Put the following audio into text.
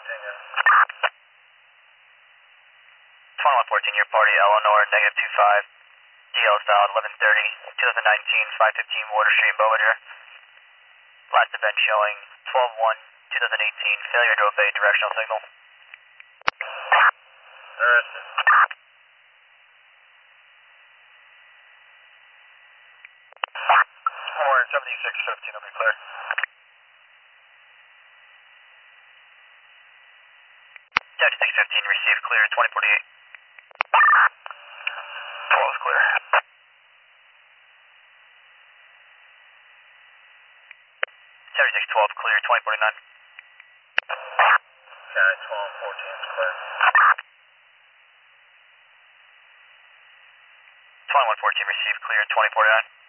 2114, your party, Eleanor, -25, DL solid, 1130, 2019, 515 Water Street, Belvedere. Last event showing 12-1, 2018, failure to obey directional signal. Arrested. 7615 will be clear. 7615, receive clear, 2048. 12 is clear. 7612, clear, 2049. Sky 1214 is clear. 2114, receive clear, 2049.